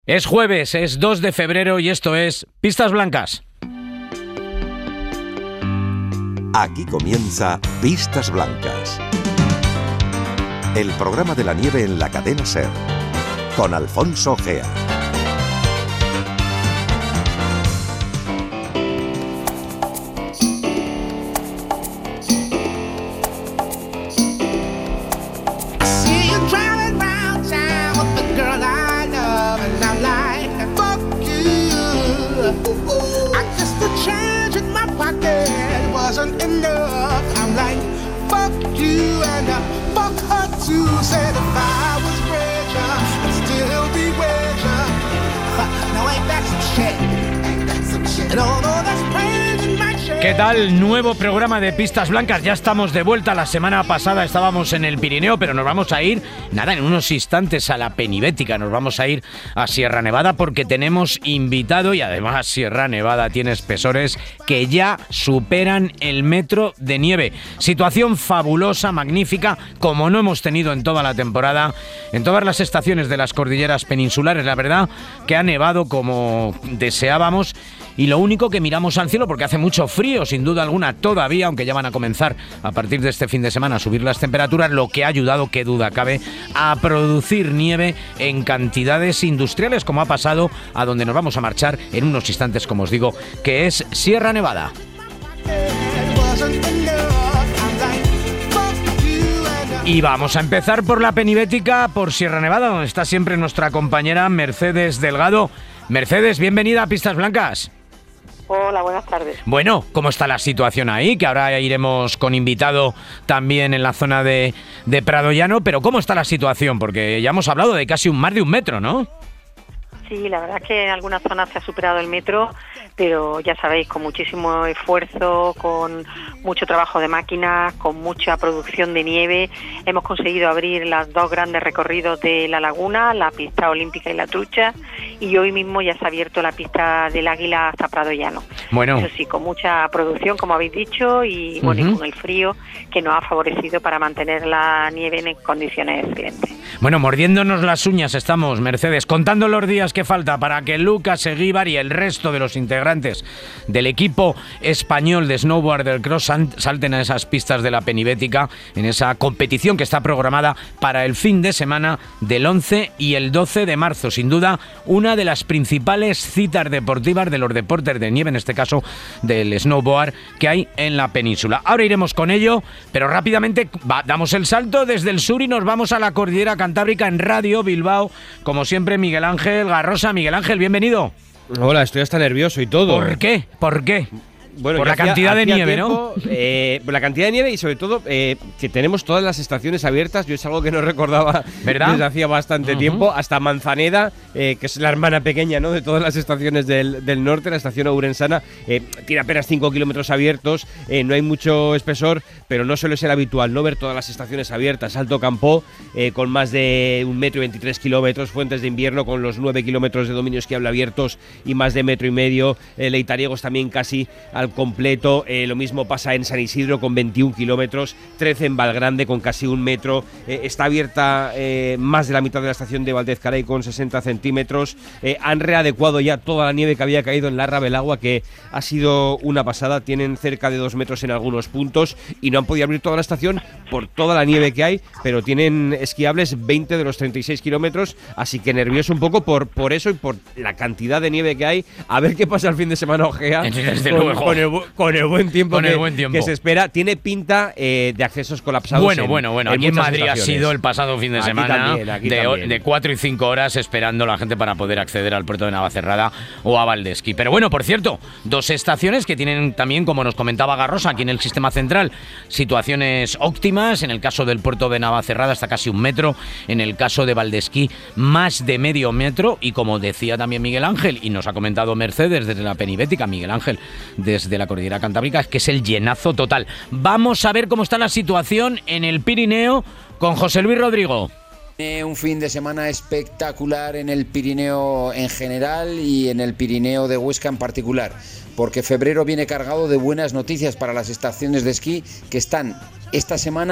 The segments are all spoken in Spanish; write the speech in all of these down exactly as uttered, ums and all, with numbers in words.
Es jueves, es dos de febrero y esto es Pistas Blancas. Aquí comienza Pistas Blancas, el programa de la nieve en la cadena SER, con Alfonso Gea. ¿Qué tal? Nuevo programa de Pistas Blancas. Ya estamos de vuelta. La semana pasada estábamos en el Pirineo, pero nos vamos a ir, nada, en unos instantes a la Penibética. Nos vamos a ir a Sierra Nevada porque tenemos invitado y además Sierra Nevada tiene espesores que ya superan el metro de nieve. Situación fabulosa, magnífica, como no hemos tenido en toda la temporada, en todas las estaciones de las cordilleras peninsulares. La verdad que ha nevado como deseábamos. Y lo único que miramos al cielo, porque hace mucho frío, sin duda alguna, todavía, aunque ya van a comenzar a partir de este fin de semana a subir las temperaturas, lo que ha ayudado, qué duda cabe, a producir nieve en cantidades industriales, como ha pasado a donde nos vamos a marchar en unos instantes, como os digo, que es Sierra Nevada. Y vamos a empezar por la Penibética, por Sierra Nevada, donde está siempre nuestra compañera Mercedes Delgado. Mercedes, bienvenida a Pistas Blancas. Hola, buenas tardes. Bueno, ¿cómo está la situación ahí? Que ahora iremos con invitado también en la zona de, de Prado Llano, pero ¿cómo está la situación? Porque ya hemos hablado de casi un más de un metro, ¿no? Sí, la verdad es que en algunas zonas se ha superado el metro, pero ya sabéis, con muchísimo esfuerzo, con mucho trabajo de máquinas, con mucha producción de nieve, hemos conseguido abrir los dos grandes recorridos de la laguna, la pista olímpica y la trucha, y hoy mismo ya se ha abierto la pista del Águila hasta Prado Llano. Bueno. Eso sí, con mucha producción, como habéis dicho, y bueno, uh-huh. y con el frío que nos ha favorecido para mantener la nieve en condiciones excelentes. Bueno, mordiéndonos las uñas estamos, Mercedes, contando los días que falta para que Lucas Eguíbar y el resto de los integrantes del equipo español de snowboard del cross salten a esas pistas de la Penibética en esa competición que está programada para el fin de semana del once y el doce de marzo. Sin duda, una de las principales citas deportivas de los deportes de nieve, en este caso del snowboard, que hay en la península. Ahora iremos con ello, pero rápidamente va, damos el salto desde el sur y nos vamos a la cordillera Cantábrica en Radio Bilbao. Como siempre, Miguel Ángel Garrosa. Miguel Ángel, bienvenido. Hola, estoy hasta nervioso y todo. ¿Por qué? ¿Por qué? Bueno, por la hacía, cantidad de hacía nieve, tiempo, ¿no? Eh, la cantidad de nieve y sobre todo eh, que tenemos todas las estaciones abiertas. Yo es algo que no recordaba, ¿verdad?, desde hacía bastante uh-huh. tiempo. Hasta Manzaneda, eh, que es la hermana pequeña, ¿no?, de todas las estaciones del, del norte, la estación ourensana, eh, tiene apenas cinco kilómetros abiertos, eh, no hay mucho espesor, pero no suele ser habitual no ver todas las estaciones abiertas. Alto Campó, eh, con más de un metro y veintitrés kilómetros, Fuentes de Invierno con los nueve kilómetros de dominio esquiable abiertos y más de metro y medio, eh, Leitariegos también casi al completo. Eh, lo mismo pasa en San Isidro con veintiún kilómetros, trece en Valgrande con casi un metro, eh, está abierta eh, más de la mitad de la estación de Valdezcaray con sesenta centímetros, eh, han readecuado ya toda la nieve que había caído en la Rabelagua, que ha sido una pasada, tienen cerca de dos metros en algunos puntos y no han podido abrir toda la estación por toda la nieve que hay, pero tienen esquiables veinte de los treinta y seis kilómetros, así que nervioso un poco por, por eso y por la cantidad de nieve que hay. A ver qué pasa el fin de semana, Ojea, con, con, el, con el buen tiempo, con que, el buen tiempo que se espera. Tiene pinta eh, de accesos colapsados. Bueno, en, bueno, bueno. En aquí en Madrid estaciones. Ha sido el pasado fin de aquí semana también, aquí de, también. de cuatro y cinco horas esperando la gente para poder acceder al puerto de Navacerrada o a Valdesquí. Pero bueno, por cierto, dos estaciones que tienen también, como nos comentaba Garrosa, aquí en el sistema central, situaciones óptimas. En el caso del puerto de Navacerrada hasta casi un metro, en el caso de Valdesquí más de medio metro, y como decía también Miguel Ángel, y nos ha comentado Mercedes desde la Penibética, Miguel Ángel desde la cordillera Cantábrica, que es el llenazo total. Vamos a ver cómo está la situación en el Pirineo con José Luis Rodrigo. Un fin de semana espectacular en el Pirineo en general y en el Pirineo de Huesca en particular, porque febrero viene cargado de buenas noticias para las estaciones de esquí que están esta semana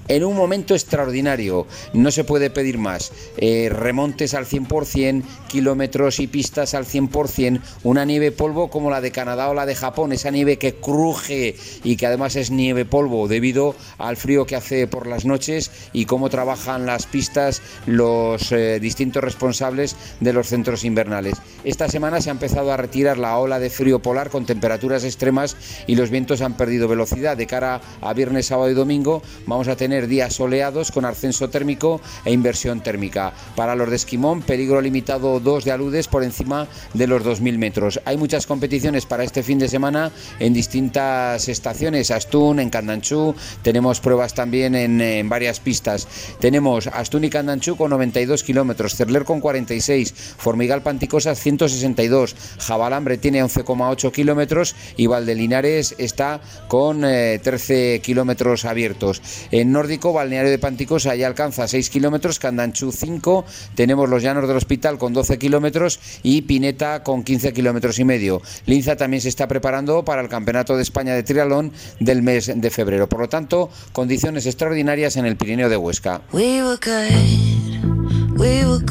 en un momento extraordinario. No se puede pedir más. Eh, remontes al cien por ciento, kilómetros y pistas al cien por ciento, una nieve polvo como la de Canadá o la de Japón, esa nieve que cruje y que además es nieve polvo debido al frío que hace por las noches y cómo trabajan las pistas los eh, distintos responsables de los centros invernales. Esta semana se ha empezado a retirar la ola de frío polar con temperaturas extremas y los vientos han perdido velocidad. De cara a viernes, sábado y domingo vamos a tener días soleados con ascenso térmico e inversión térmica. Para los de esquimón, peligro limitado dos de aludes por encima de los dos mil metros. Hay muchas competiciones para este fin de semana en distintas estaciones. Astún, en Candanchú, tenemos pruebas también en, en varias pistas. Tenemos Astún y Candanchú con noventa y dos kilómetros, Cerler con cuarenta y seis, Formigal Panticosas ciento sesenta y dos, Jabalambre tiene once coma ocho kilómetros y Valdelinares está con eh, trece kilómetros abiertos. En nórdico, Balneario de Panticosa ya alcanza seis kilómetros, Candanchú cinco, tenemos los Llanos del Hospital con doce kilómetros y Pineta con quince kilómetros y medio. Linza también se está preparando para el Campeonato de España de Triatlón del mes de febrero. Por lo tanto, condiciones extraordinarias en el Pirineo de Huesca. We were good, we were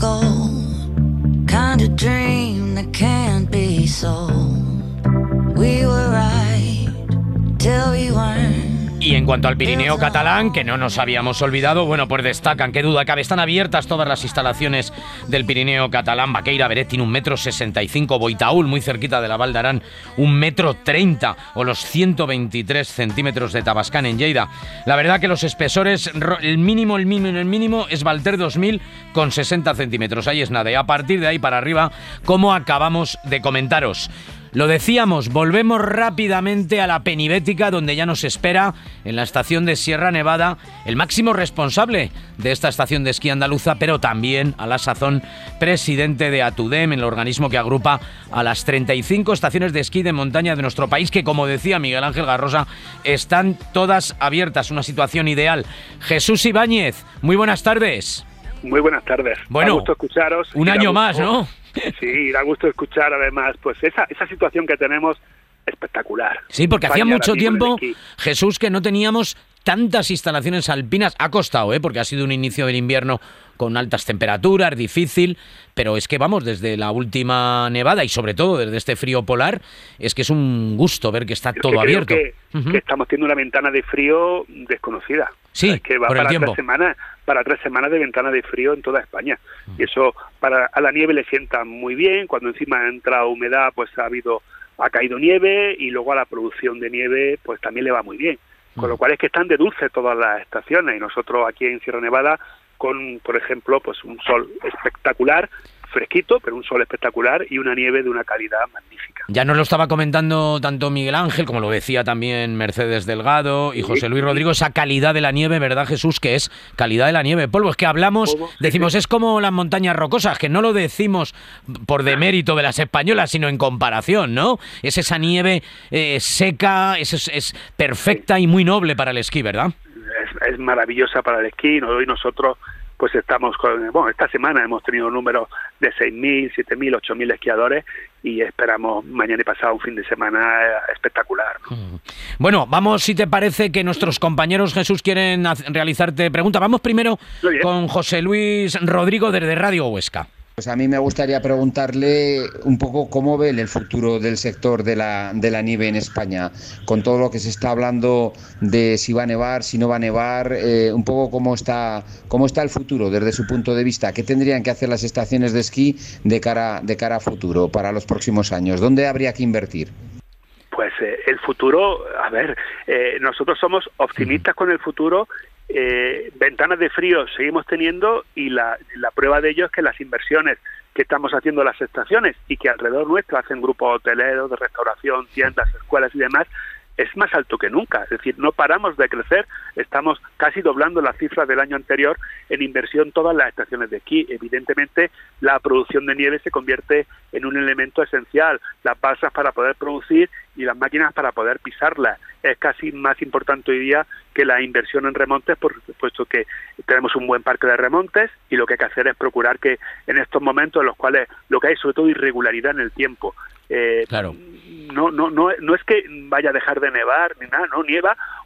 gold, kind of dream that can't be sold. We were right till we weren't. Y en cuanto al Pirineo catalán, que no nos habíamos olvidado, bueno, pues destacan, qué duda cabe, están abiertas todas las instalaciones del Pirineo catalán. Baqueira Beret tiene un metro sesenta y cinco, Boitaúl, muy cerquita de la Val d'Aran, un metro treinta, o los ciento veintitrés centímetros de Tabascan en Lleida. La verdad que los espesores, el mínimo, el mínimo, el mínimo es Valter dos mil con sesenta centímetros, ahí es nada, y a partir de ahí para arriba, como acabamos de comentaros. Lo decíamos, volvemos rápidamente a la Penibética, donde ya nos espera en la estación de Sierra Nevada el máximo responsable de esta estación de esquí andaluza, pero también a la sazón presidente de ATUDEM, el organismo que agrupa a las treinta y cinco estaciones de esquí de montaña de nuestro país, que, como decía Miguel Ángel Garrosa, están todas abiertas, una situación ideal. Jesús Ibáñez, muy buenas tardes. Muy buenas tardes. Bueno, da gusto escucharos. Un año más, ¿no? Sí, da gusto escuchar además pues esa esa situación que tenemos espectacular. Sí, porque hacía mucho tiempo, Jesús, que no teníamos tantas instalaciones alpinas. Ha costado, ¿eh? Porque ha sido un inicio del invierno con altas temperaturas, difícil, pero es que vamos, desde la última nevada y sobre todo desde este frío polar, es que es un gusto ver que está Yo todo que abierto. Creo que, uh-huh. que estamos teniendo una ventana de frío desconocida. Sí, es que va por el para tiempo. tres semanas, para tres semanas de ventana de frío en toda España. Uh-huh. Y eso para a la nieve le sienta muy bien. Cuando encima ha entrado humedad, pues ha habido ha caído nieve, y luego a la producción de nieve pues también le va muy bien. Con lo cual es que están de dulce todas las estaciones, y nosotros aquí en Sierra Nevada con, por ejemplo, pues un sol espectacular, fresquito, pero un sol espectacular y una nieve de una calidad magnífica. Ya nos lo estaba comentando tanto Miguel Ángel, como lo decía también Mercedes Delgado y José Luis Rodrigo, esa calidad de la nieve, ¿verdad, Jesús? Que es calidad de la nieve. Polvo, es que hablamos, Polvo, decimos, sí, es como las montañas rocosas, que no lo decimos por demérito de las españolas, sino en comparación, ¿no? Es esa nieve eh, seca, es, es, es perfecta y muy noble para el esquí, ¿verdad? Es, es maravillosa para el esquí, ¿no? Y nosotros pues estamos con, bueno, esta semana hemos tenido números de seis mil, siete mil, ocho mil esquiadores, y esperamos mañana y pasado un fin de semana espectacular, ¿no? Bueno, vamos, si te parece, que nuestros compañeros, Jesús, quieren realizarte preguntas. Vamos primero con José Luis Rodrigo desde Radio Huesca. Pues a mí me gustaría preguntarle un poco cómo ve el futuro del sector de la, de la nieve en España, con todo lo que se está hablando de si va a nevar, si no va a nevar, eh, un poco cómo está cómo está el futuro desde su punto de vista. ¿Qué tendrían que hacer las estaciones de esquí de cara, de cara a futuro para los próximos años? ¿Dónde habría que invertir? Pues eh, el futuro, a ver, eh, nosotros somos optimistas con el futuro. Eh, ventanas de frío seguimos teniendo, y la, la prueba de ello es que las inversiones que estamos haciendo en las estaciones, y que alrededor nuestro hacen grupos hoteleros, de restauración, tiendas, escuelas y demás, es más alto que nunca. Es decir, no paramos de crecer, estamos casi doblando las cifras del año anterior en inversión en todas las estaciones de esquí. Evidentemente, la producción de nieve se convierte en un elemento esencial, las balsas para poder producir y las máquinas para poder pisarlas. Es casi más importante hoy día que la inversión en remontes, por supuesto que tenemos un buen parque de remontes, y lo que hay que hacer es procurar que en estos momentos en los cuales lo que hay sobre todo irregularidad en el tiempo, eh, claro. no, no, no, no es que vaya a dejar de nevar ni nada, no nieva,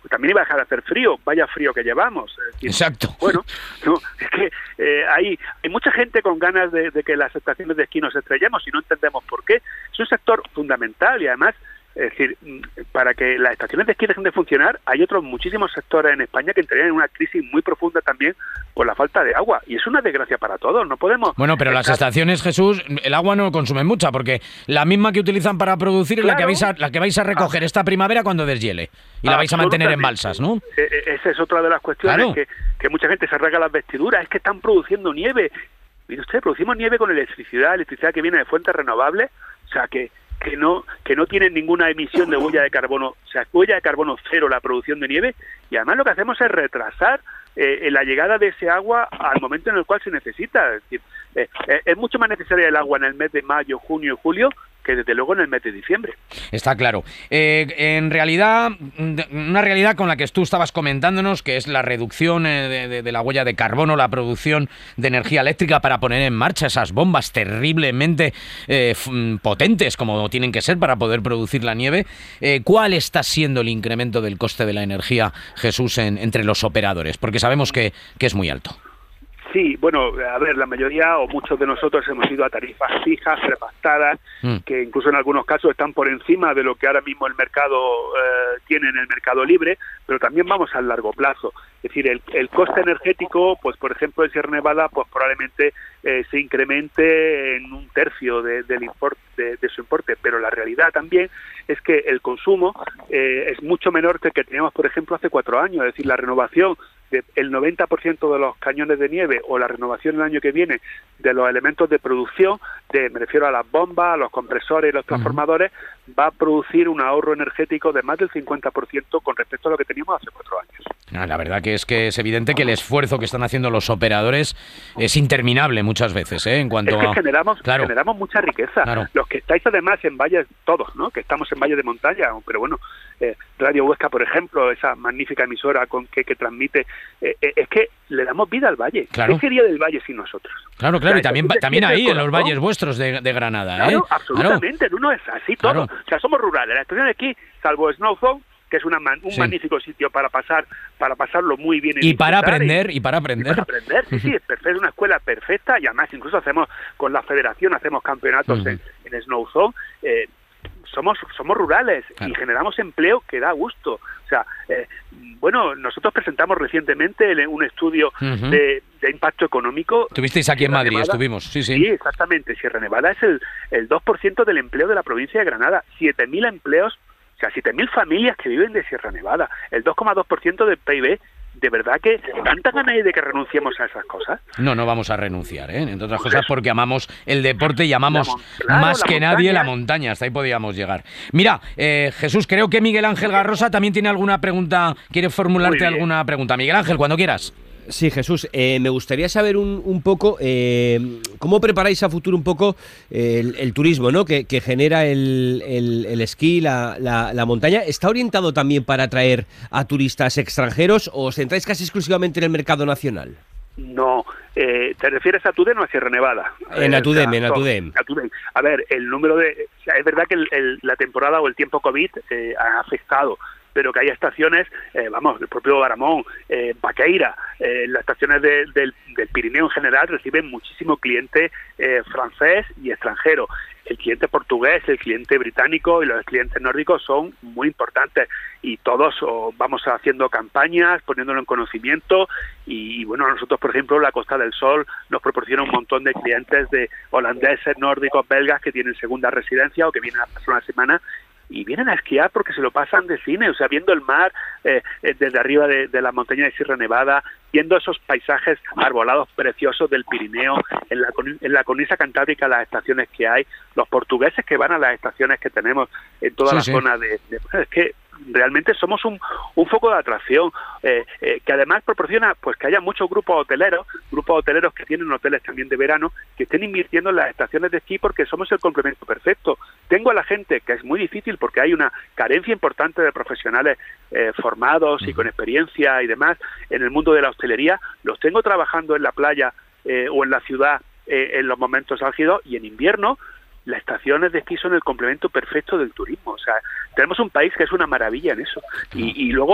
también iba a dejar de hacer frío, vaya frío que llevamos. Es decir, exacto. Bueno, no, es que eh, hay, hay mucha gente con ganas de, de que las estaciones de esquí nos estrellemos y no entendemos por qué. Es un sector fundamental y además, es decir, para que las estaciones de esquí dejen de funcionar, hay otros muchísimos sectores en España que entrarían en una crisis muy profunda también por la falta de agua. Y es una desgracia para todos, no podemos... Bueno, pero estar... las estaciones, Jesús, el agua no consumen mucha, porque la misma que utilizan para producir claro. es la que vais a, la que vais a recoger ah. esta primavera cuando deshiele. Y la vais a mantener en balsas, ¿no? Esa es otra de las cuestiones, claro. que, que mucha gente se rasga las vestiduras, es que están produciendo nieve. Mire usted, producimos nieve con electricidad, electricidad que viene de fuentes renovables, o sea que... que no que no tienen ninguna emisión de huella de carbono, o sea, huella de carbono cero la producción de nieve, y además lo que hacemos es retrasar eh, la llegada de ese agua al momento en el cual se necesita. Es decir, eh, eh, es mucho más necesaria el agua en el mes de mayo, junio y julio que desde luego en el mes de diciembre. Está claro. Eh, en realidad, una realidad con la que tú estabas comentándonos, que es la reducción de, de, de la huella de carbono, la producción de energía eléctrica para poner en marcha esas bombas terriblemente eh, potentes como tienen que ser para poder producir la nieve. Eh, ¿Cuál está siendo el incremento del coste de la energía, Jesús, en, entre los operadores? Porque sabemos que, que es muy alto. Sí, bueno, a ver, la mayoría o muchos de nosotros hemos ido a tarifas fijas, prepactadas, mm. que incluso en algunos casos están por encima de lo que ahora mismo el mercado eh, tiene en el mercado libre, pero también vamos al largo plazo. Es decir, el, el coste energético, pues por ejemplo en Sierra Nevada, pues probablemente eh, se incremente en un tercio de, del importe, de, de su importe, pero la realidad también es que el consumo eh, es mucho menor que el que teníamos, por ejemplo, hace cuatro años. Es decir, la renovación del noventa por ciento de los cañones de nieve o la renovación el año que viene de los elementos de producción, de, me refiero a las bombas, a los compresores y los transformadores, uh-huh. va a producir un ahorro energético de más del cincuenta por ciento con respecto a lo que teníamos hace cuatro años. Ah, la verdad que es que es evidente que el esfuerzo que están haciendo los operadores es interminable muchas veces, ¿eh? En cuanto es que a... generamos, claro. generamos mucha riqueza. Claro. Los que estáis además en valles, todos, ¿no? Que estamos en valles de montaña, pero bueno, eh, Radio Huesca, por ejemplo, esa magnífica emisora con que, que transmite, eh, eh, es que le damos vida al valle. Claro. ¿Qué sería del valle sin nosotros? Claro, claro, o sea, y también, también ahí, en los valles vuestros de, de Granada, ¿eh? Claro, absolutamente, claro. Uno es así todo. Claro. O sea, somos rurales. La estación de aquí, salvo Snowzone, que es una man, un sí. magnífico sitio para pasar para pasarlo muy bien y para aprender y, y para aprender y para aprender sí sí es perfecto, es una escuela perfecta y además incluso hacemos con la federación hacemos campeonatos uh-huh. en, en Snowzone. eh, somos somos rurales claro. y generamos empleo que da gusto. O sea, eh, bueno, nosotros presentamos recientemente un estudio uh-huh. de, de impacto económico. Estuvisteis aquí Sierra en Madrid, Nevada. Estuvimos, sí, sí. Sí, exactamente. Sierra Nevada es el, el dos por ciento del empleo de la provincia de Granada, siete mil empleos. O sea, siete mil familias que viven de Sierra Nevada, el dos coma dos por ciento del P I B. ¿De verdad que tanta ganas hay de que renunciemos a esas cosas? No, no vamos a renunciar, ¿eh? Entre otras cosas porque amamos el deporte y amamos claro, más que montaña. nadie la montaña. Hasta ahí podíamos llegar. Mira, eh, Jesús, creo que Miguel Ángel Garrosa también tiene alguna pregunta, quiere formularte alguna pregunta. Miguel Ángel, cuando quieras. Sí, Jesús, eh, me gustaría saber un, un poco eh, cómo preparáis a futuro un poco eh, el, el turismo, ¿no? que, que genera el, el, el esquí, la, la, la montaña. ¿Está orientado también para atraer a turistas extranjeros o os centráis casi exclusivamente en el mercado nacional? No, eh, ¿te refieres a Tudem o a Sierra Nevada? En eh, Atudem, o sea, en Atudem. Atudem. A ver, el número de... O sea, es verdad que el, el, la temporada o el tiempo COVID eh, ha afectado, pero que hay estaciones, eh, vamos, el propio Baramón, eh, Baqueira, eh, las estaciones de, del, del Pirineo en general reciben muchísimo cliente eh, francés y extranjero. El cliente portugués, el cliente británico y los clientes nórdicos son muy importantes y todos oh, vamos haciendo campañas, poniéndolo en conocimiento y, y bueno, nosotros por ejemplo la Costa del Sol nos proporciona un montón de clientes de holandeses, nórdicos, belgas que tienen segunda residencia o que vienen a pasar una semana y vienen a esquiar porque se lo pasan de cine, o sea, viendo el mar eh, eh, desde arriba de, de la montaña de Sierra Nevada, viendo esos paisajes arbolados preciosos del Pirineo, en la, en la cornisa cantábrica, las estaciones que hay, los portugueses que van a las estaciones que tenemos en toda sí, la sí. zona de, de... Es que realmente somos un, un foco de atracción eh, eh, que además proporciona pues que haya muchos grupos hoteleros, grupos hoteleros que tienen hoteles también de verano, que estén invirtiendo en las estaciones de esquí porque somos el complemento perfecto. Tengo a la gente, que es muy difícil porque hay una carencia importante de profesionales eh, formados y con experiencia y demás en el mundo de la hostelería, los tengo trabajando en la playa eh, o en la ciudad eh, en los momentos álgidos y en invierno las estaciones de esquí son el complemento perfecto del turismo. O sea, tenemos un país que es una maravilla en eso. Y, y luego,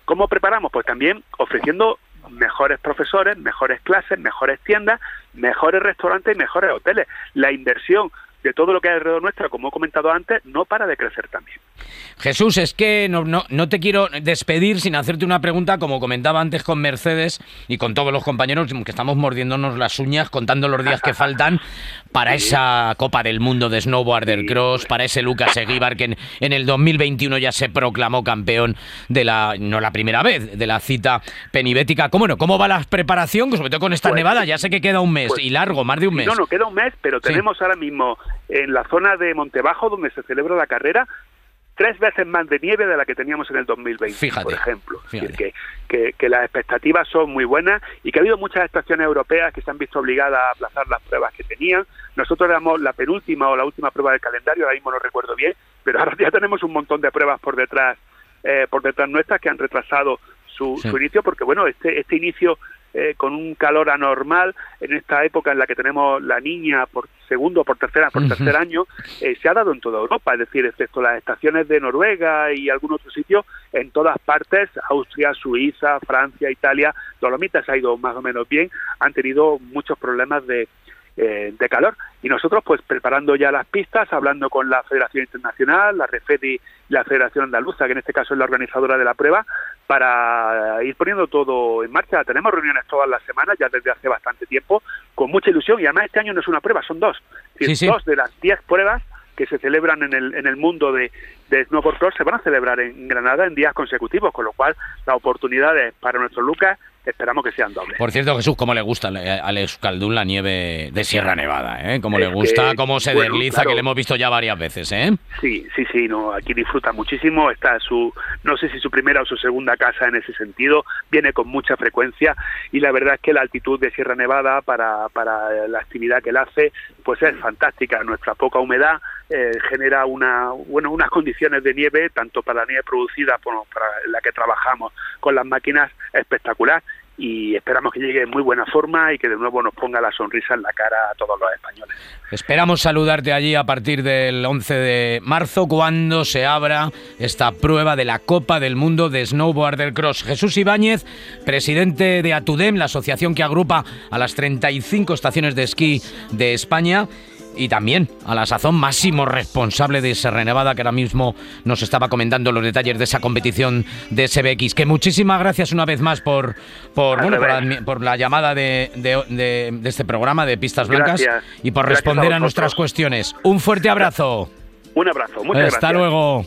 ¿Cómo preparamos? Pues también ofreciendo mejores profesores, mejores clases, mejores tiendas, mejores restaurantes y mejores hoteles. La inversión de todo lo que hay alrededor nuestra, como he comentado antes, no para de crecer también. Jesús, es que no, no, no te quiero despedir sin hacerte una pregunta, como comentaba antes con Mercedes y con todos los compañeros, que estamos mordiéndonos las uñas, contando los días que faltan para esa Copa del Mundo de Snowboarder Cross, para ese Lucas Eguíbar que en, en el dos mil veintiuno ya se proclamó campeón de la, no la primera vez, de la cita penibética. ¿Cómo, no? ¿Cómo va la preparación? Sobre todo con esta pues, nevada, ya sé que queda un mes, pues, y largo, más de un mes. No, no, queda un mes, pero tenemos sí. ahora mismo en la zona de Montebajo, donde se celebra la carrera, tres veces más de nieve de la que teníamos en el dos mil veinte, fíjate, por ejemplo. Fíjate. Que, que, que las expectativas son muy buenas y que ha habido muchas estaciones europeas que se han visto obligadas a aplazar las pruebas que tenían. Nosotros éramos la penúltima o la última prueba del calendario, ahora mismo no recuerdo bien, pero ahora ya tenemos un montón de pruebas por detrás, eh, por detrás nuestras que han retrasado su, sí. su inicio, porque bueno, este, este inicio Eh, con un calor anormal en esta época en la que tenemos la niña por segundo, por tercera, por tercer año, eh, se ha dado en toda Europa, es decir, excepto las estaciones de Noruega y algún otro sitio, en todas partes, Austria, Suiza, Francia, Italia, Dolomitas ha ido más o menos bien, han tenido muchos problemas de Eh, de calor, y nosotros pues preparando ya las pistas, hablando con la Federación Internacional, la REFEDI, la Federación Andaluza, que en este caso es la organizadora de la prueba, para ir poniendo todo en marcha. Tenemos reuniones todas las semanas, ya desde hace bastante tiempo, con mucha ilusión, y además este año no es una prueba, son dos, es decir, sí, sí. dos de las diez pruebas que se celebran en el en el mundo de, de Snowboard Cross se van a celebrar en Granada en días consecutivos, con lo cual las oportunidades para nuestros Lucas esperamos que sean dobles. Por cierto, Jesús, ¿cómo le gusta al Euskaldun la nieve de Sierra Nevada? ¿eh? ¿Cómo es le gusta? Que, ¿Cómo se bueno, desliza? Claro, que le hemos visto ya varias veces, ¿eh? Sí, sí, sí, no, aquí disfruta muchísimo, está su, no sé si su primera o su segunda casa en ese sentido, viene con mucha frecuencia, y la verdad es que la altitud de Sierra Nevada para, para la actividad que él hace, pues es fantástica. Nuestra poca humedad eh, genera una, bueno, unas condiciones de nieve, tanto para la nieve producida como para la que trabajamos con las máquinas, espectacular. Y esperamos que llegue en muy buena forma y que de nuevo nos ponga la sonrisa en la cara a todos los españoles. Esperamos saludarte allí a partir del once de marzo, cuando se abra esta prueba de la Copa del Mundo de Snowboarder Cross. Jesús Ibáñez, presidente de ATUDEM, la asociación que agrupa a las treinta y cinco estaciones de esquí de España, y también a la sazón máximo responsable de Sierra Nevada, que ahora mismo nos estaba comentando los detalles de esa competición de S B X. Que muchísimas gracias una vez más por por, bueno, por, la, por la llamada de, de, de, de este programa de Pistas Blancas, gracias. Y por gracias responder a, a nuestras cuestiones. Un fuerte abrazo. Un abrazo, muchas Hasta gracias. luego.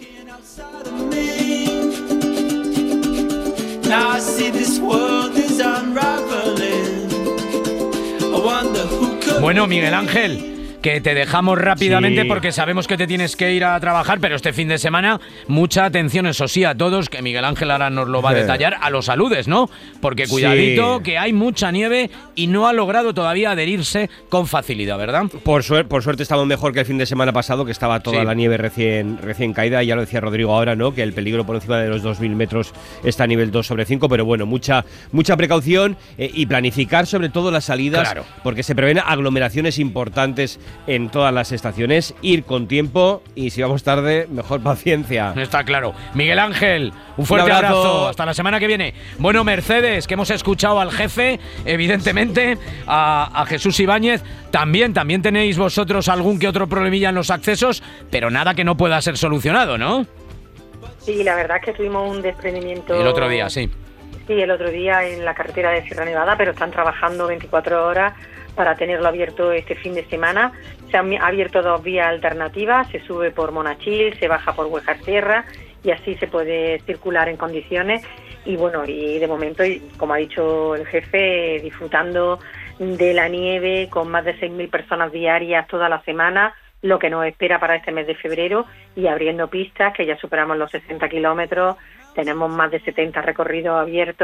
Bueno, Miguel Ángel, que te dejamos rápidamente, sí, porque sabemos que te tienes que ir a trabajar, pero este fin de semana mucha atención, eso sí, a todos, que Miguel Ángel ahora nos lo va a detallar, a los aludes, ¿no? Porque cuidadito, sí, que hay mucha nieve y no ha logrado todavía adherirse con facilidad, ¿verdad? Por, suer por suerte estamos mejor que el fin de semana pasado, que estaba toda sí. la nieve recién, recién caída, ya lo decía Rodrigo ahora, ¿no? Que el peligro por encima de los dos mil metros está a nivel dos sobre cinco, pero bueno, mucha, mucha precaución eh, y planificar sobre todo las salidas, claro, porque se prevén aglomeraciones importantes en todas las estaciones, ir con tiempo, y si vamos tarde, mejor paciencia. Está claro. Miguel Ángel, un fuerte un abrazo. abrazo, hasta la semana que viene. Bueno, Mercedes, que hemos escuchado al jefe, evidentemente, a, a Jesús Ibáñez, también, también tenéis vosotros algún que otro problemilla en los accesos, pero nada que no pueda ser solucionado, ¿no? Sí, la verdad es que tuvimos un desprendimiento el otro día, sí. Sí, el otro día en la carretera de Sierra Nevada, pero están trabajando veinticuatro horas para tenerlo abierto este fin de semana. Se han abierto dos vías alternativas, se sube por Monachil, se baja por Huejar Sierra, y así se puede circular en condiciones. Y bueno, y de momento, como ha dicho el jefe, disfrutando de la nieve con más de seis mil personas diarias toda la semana, lo que nos espera para este mes de febrero, y abriendo pistas, que ya superamos los sesenta kilómetros, tenemos más de setenta recorridos abiertos,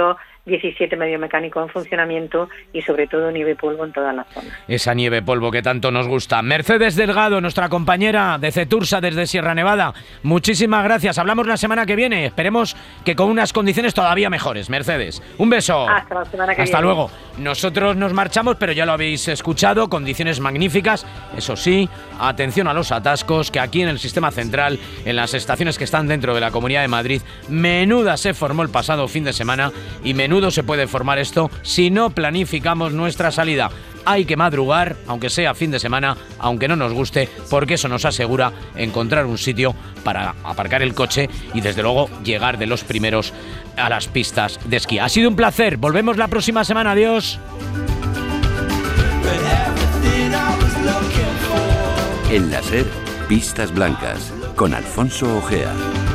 diecisiete medios mecánicos en funcionamiento y sobre todo nieve polvo en todas las zonas. Esa nieve polvo que tanto nos gusta. Mercedes Delgado, nuestra compañera de Cetursa desde Sierra Nevada, muchísimas gracias. Hablamos la semana que viene. Esperemos que con unas condiciones todavía mejores. Mercedes, un beso. Hasta la semana que Hasta viene. luego. Nosotros nos marchamos, pero ya lo habéis escuchado, condiciones magníficas. Eso sí, atención a los atascos, que aquí en el sistema central, en las estaciones que están dentro de la Comunidad de Madrid, menuda se formó el pasado fin de semana y menudo se puede formar esto si no planificamos nuestra salida. Hay que madrugar, aunque sea fin de semana, aunque no nos guste, porque eso nos asegura encontrar un sitio para aparcar el coche y desde luego llegar de los primeros a las pistas de esquí. Ha sido un placer, volvemos la próxima semana, adiós. En la SER, Pistas Blancas, con Alfonso Ojea.